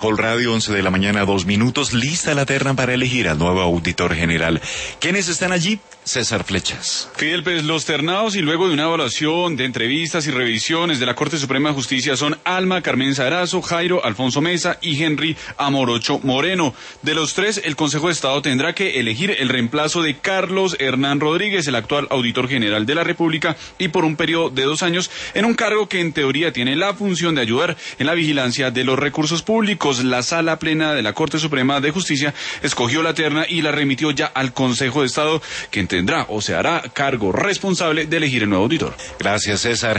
Col Radio, 11 de la mañana, 2 minutos, lista la terna para elegir al nuevo auditor general. ¿Quiénes están allí? César Flechas. Fidel, pues los ternados y luego de una evaluación de entrevistas y revisiones de la Corte Suprema de Justicia son Alma Carmen Sarazo, Jairo Alfonso Mesa y Henry Amorocho Moreno. De los tres, el Consejo de Estado tendrá que elegir el reemplazo de Carlos Hernán Rodríguez, el actual auditor general de la República, y por un periodo de 2 años, en un cargo que en teoría tiene la función de ayudar en la vigilancia de los recursos públicos. La Sala Plena de la Corte Suprema de Justicia escogió la terna y la remitió ya al Consejo de Estado, quien tendrá o se hará cargo responsable de elegir el nuevo auditor. Gracias, César.